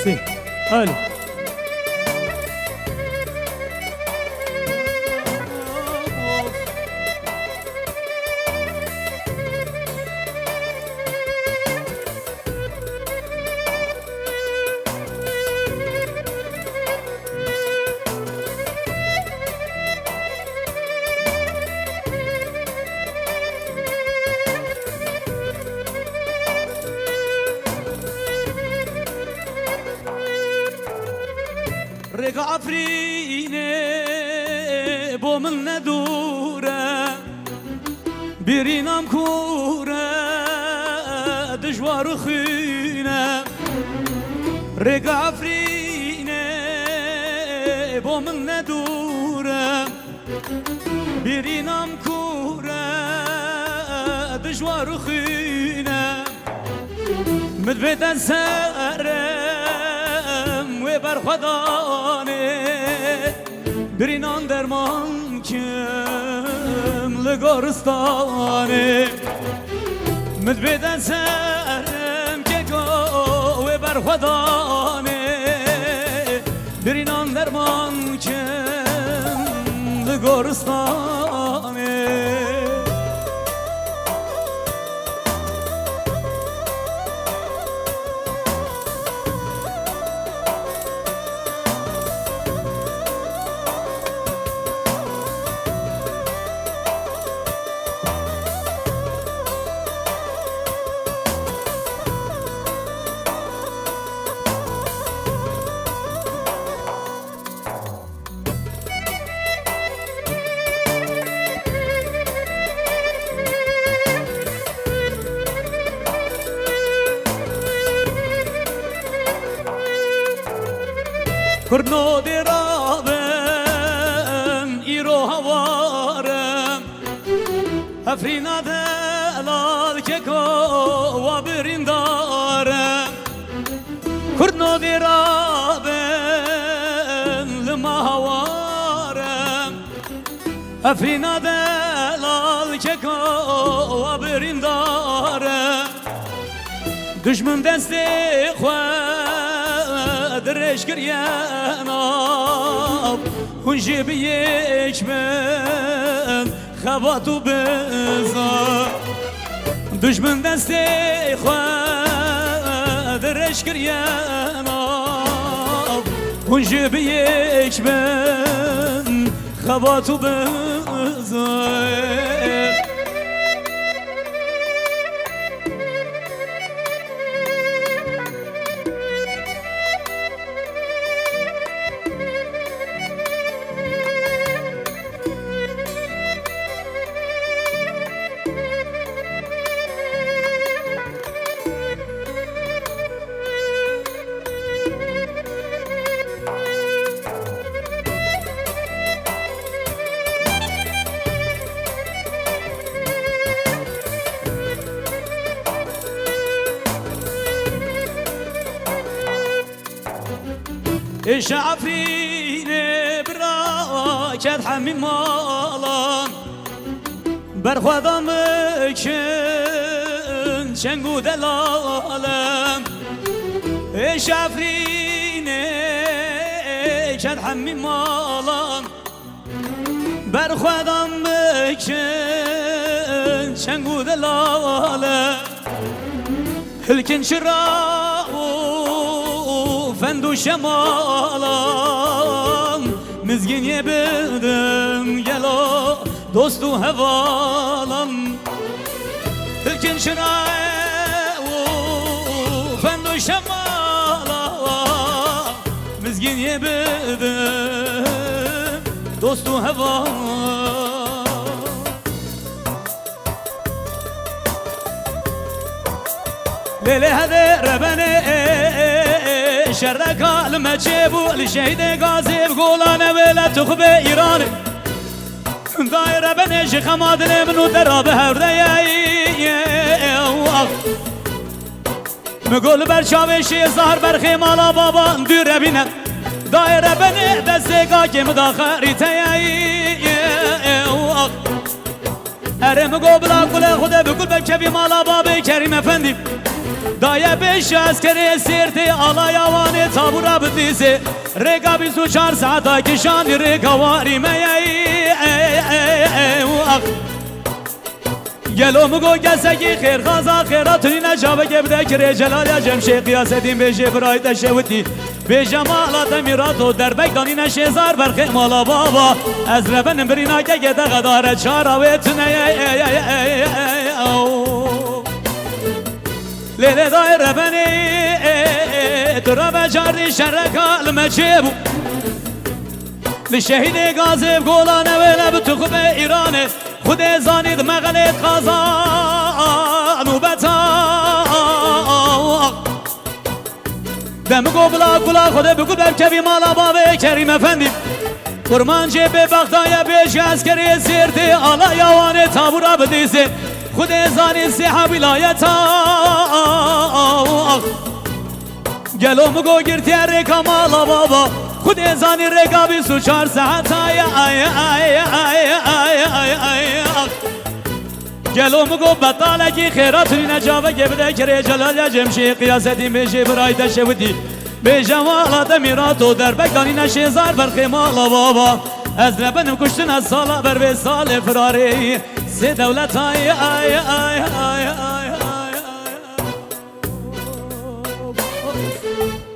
مرسی حالا رق عفرینه با من ندوره برینم کوره دجوار خینه رق عفرینه با من ندوره برینم کوره دجوار خینه مدویدن سرم و برخدانه برینان درمان کم لگارستانه مدویدن سرم که گو و برخدانه برینان درمان کم لگارستانه کرنو درابم ایرو هوارم افرینا دلال که کو و بریندارم کرنو درابم لما هوارم افرینا دلال که کو و بریندارم دشمن دست درش گریانم کنجی بیش من خباتو بزار دشمن دستی خواه درش گریانم کنجی بیش من خباتو بزار ايش عفريني براكت حمي مالان برخوضا مكن شنقو دلالم ايش عفريني كت حمي مالان برخوضا مكن شنقو دلالم هلكن شراو فندو شمالم مزگین یه بدم گلا دوستو هوالم هلکن شرای و فندو شمالم مزگین یه بدم دوستو هوالم لیلی هده ربنه شرک عالم چبو لشهید غازی بگولانه ولت خوب ایران دایره بنش خمادن منو دراب هرده مگول بر چاوشی زهر بر خیمالا بابا دور بینه دایره بنه دستگاه که مداخری تیایی اره مگو بلا کل خوده بگل بکوی مالا بابا کریم افندی دایه بش از کره سرده آلا یوانه تابورا بدیزه رگا 24 ساعتا کشان رگاواری گلو مگو گسگی خیر غازا خیراتونی نجابه گبده کره جلال یا جمشه قیاستین بیشه برای دشوتی به جمالات میراتو در بگدانی نشیزار برخی مالا بابا از ربنم برینا که گده غداره چاراویتونه لیله دای ربنی درابه جاردی شرکال مچیبو لشهید غازب گولانه ویله بتو خوب ایرانه خود زانید مغلط خازان و بطا دمگو بلا خود بگو برکبی مالا بابه کریم افندی قرمان جبه بغدای بیش از کری زیرده آلا یوانه تابورا بدیزه خود زانید سیحا ولایتا گلو مگو گرتی رکا مالا بابا خود زانی رکا 24 ساعت گلو مگو بطالکی خیراتونی نجابه گبده کره جلال یا جمشی قیاستی میشه برای دشوتی به جمالات میراتو در بگدانی نشیزار برخی مالا بابا از ربنم کشتن از سالا بر به سال فراری سی دولت آی